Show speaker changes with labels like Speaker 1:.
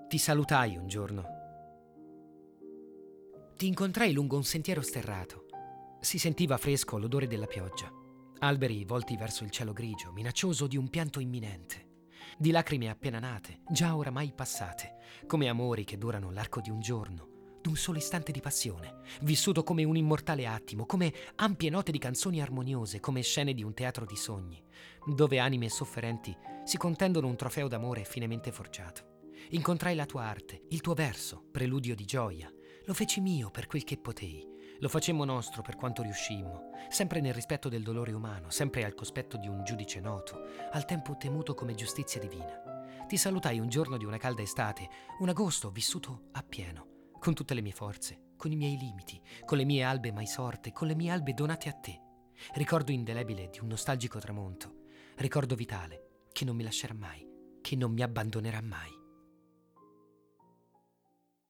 Speaker 1: Ti salutai un giorno. Ti incontrai lungo un sentiero sterrato. Si sentiva fresco l'odore della pioggia. Alberi volti verso il cielo grigio, minaccioso di un pianto imminente. Di lacrime appena nate, già oramai passate, come amori che durano l'arco di un giorno, d'un solo istante di passione, vissuto come un immortale attimo, come ampie note di canzoni armoniose, come scene di un teatro di sogni, dove anime sofferenti si contendono un trofeo d'amore finemente forgiato. Incontrai la tua arte, il tuo verso, preludio di gioia. Lo feci mio per quel che potei. Lo facemmo nostro per quanto riuscimmo, sempre nel rispetto del dolore umano, sempre al cospetto di un giudice noto, al tempo temuto come giustizia divina. Ti salutai un giorno di una calda estate, un agosto vissuto appieno, con tutte le mie forze, con i miei limiti, con le mie albe mai sorte, con le mie albe donate a te. Ricordo indelebile di un nostalgico tramonto, ricordo vitale che non mi lascerà mai, che non mi abbandonerà mai.